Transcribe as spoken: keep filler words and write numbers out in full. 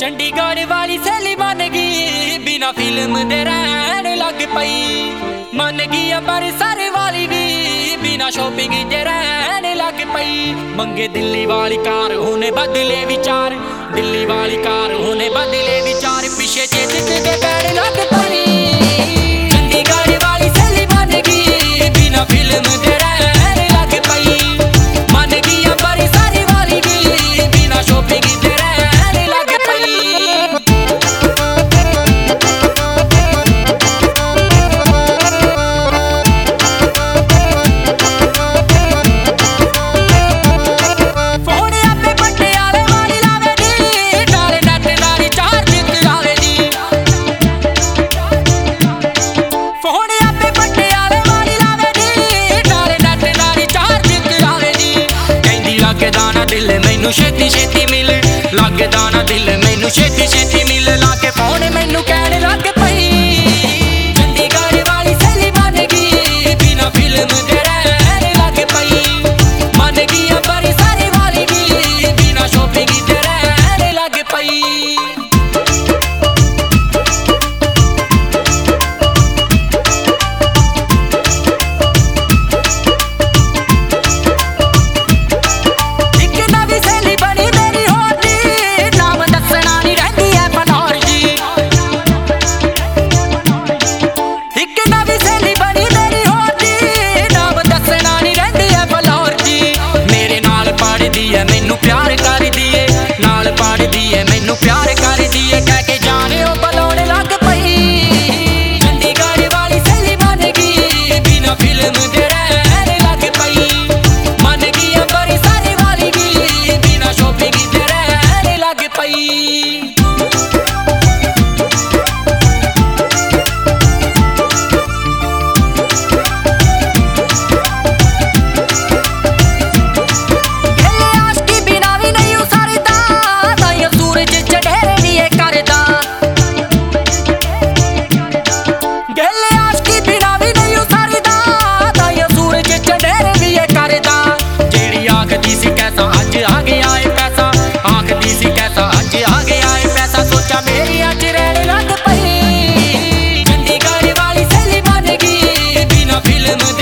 चंडीगढ़ वाली सहेली बन गई, बिना फिल्म दे रहन लग पई। मन गई अमृतसर वाली भी, बिना शॉपिंग दे रहन लग पई। मंगे दिल्ली वाली कार, होने बदले विचार। दिल्ली वाली कार, होने बदले विचार। पीछे चेत के बैठ लग पई। चंडीगढ़ वाली सहेली बन गई, बिना फिल्म दे रहन लग पई। मन गई अमृतसर वाली भी, बिना शॉपिंग दे रहन लग पई। मैनू छेती छेती मिल लगदा ना दिल, मैनू छेती छेती मिल लाके फोन मैनू कहने लग पई। चंडीगढ़ वाली सहेली बन गई, बिना फिल्म दे रहन लग पई। मन गई अमृतसर वाली भी, बिना शॉपिंग दे रहन लग पई। मैनू प्यार कर दिए नाल पढ़ दिए, मैनू प्यार कर दिए कह के जाने ओ बुलाने लग पई। चंडीगढ़ वाली सहेली बन गई, बिना फिल्म दे रहन लग पई। मन गई अमृतसर वाली भी, बिना शॉपिंग दे रहन लग पई। मेरी अच रहन लग पई। चंडीगढ़ वाली सहेली बन गई, बिना फिल्म